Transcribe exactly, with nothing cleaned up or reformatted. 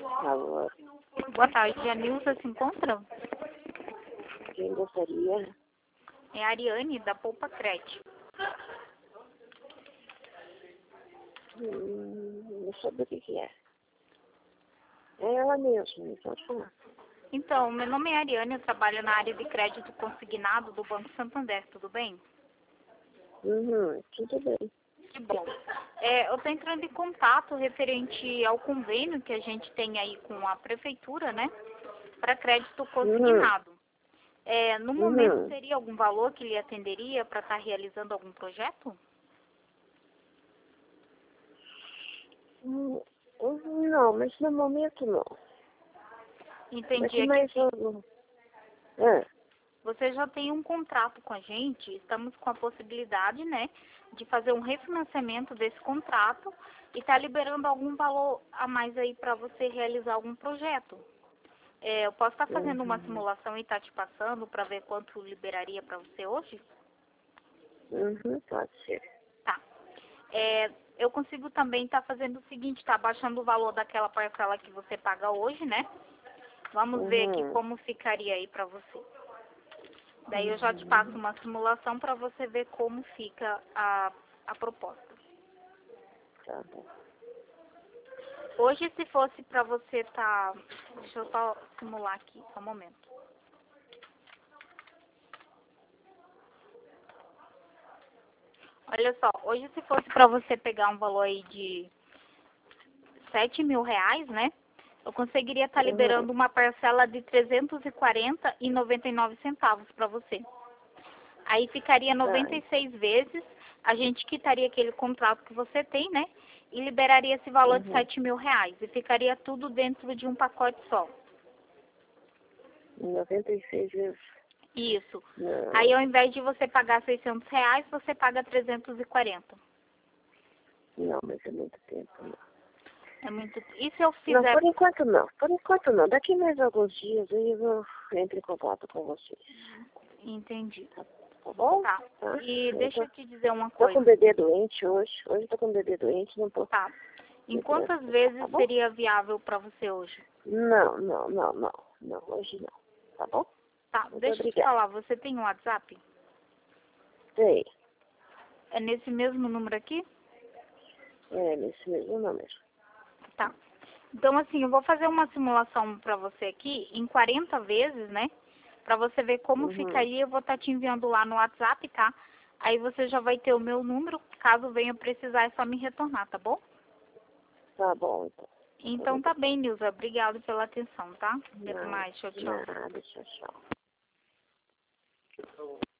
Alô, Boa tarde, a Nilza se encontra? quem gostaria? É a Ariane, da Poupa Cred. Hum, não sabe o que que é. É ela mesma, me pode falar. Então, meu nome é Ariane, eu trabalho na área de crédito consignado do Banco Santander, tudo bem? Uhum, tudo bem. Que bom. É, eu estou entrando em contato referente ao convênio que a gente tem aí com a prefeitura, né? Para crédito Uhum, consignado. É, no momento, uhum. teria algum valor que lhe atenderia para estar realizando algum projeto? Hum, hum, Não, mas no momento não. Entendi. Daqui É que mais assim, algum. É. você já tem um contrato com a gente, estamos com a possibilidade, né, de fazer um refinanciamento desse contrato e tá liberando algum valor a mais aí para você realizar algum projeto. É, eu posso estar fazendo uma Uhum, simulação e estar te passando para ver quanto liberaria para você hoje? uhum, pode ser. Tá. É, eu consigo também estar fazendo o seguinte, tá baixando o valor daquela parcela que você paga hoje, né? Vamos ver aqui Uhum, como ficaria aí para você. Daí eu já te passo uhum, uma simulação para você ver como fica a, a proposta. tá bom. Hoje, se fosse para você tá... Deixa eu só simular aqui, só um momento. Olha só, hoje se fosse para você pegar um valor aí de sete mil reais, né? Eu conseguiria estar Uhum, liberando uma parcela de trezentos e quarenta reais e noventa e nove centavos para você. Aí ficaria tá. noventa e seis vezes, a gente quitaria aquele contrato que você tem, né? E liberaria esse valor de Uhum, sete mil reais. E ficaria tudo dentro de um pacote só. noventa e seis vezes. Isso. Aí Não, ao invés de você pagar seiscentos reais, você paga trezentos e quarenta. não, mas é muito tempo, não. É muito... E se eu Não, fizer... por enquanto não. Por enquanto não. Daqui mais alguns dias aí eu vou entrar em contato com vocês. Entendi. Tá, tá bom? Tá. Tá? E Eu deixa tô, eu te dizer uma tô com um coisa. bebê doente hoje. Hoje eu tô com um bebê doente, não posso Tá. Em me quantas transportar, tá vezes bom? seria viável para você hoje? Não, não, não, não. Não, hoje não. Tá bom? Tá. Muito Deixa eu te obrigada. falar. Você tem um WhatsApp? Sei. É nesse mesmo número aqui? É, nesse mesmo número. Tá. Então, assim, eu vou fazer uma simulação para você aqui em quarenta vezes, né? Para você ver como Uhum. ficaria. Eu vou estar te enviando lá no WhatsApp, tá? Aí você já vai ter o meu número. Caso venha precisar, é só me retornar, tá bom? Tá bom, então. Muito Então tá obrigada. bem, Nilza. Obrigado pela atenção, tá? Até Nada, mais. Tchau, tchau. nada, tchau, tchau.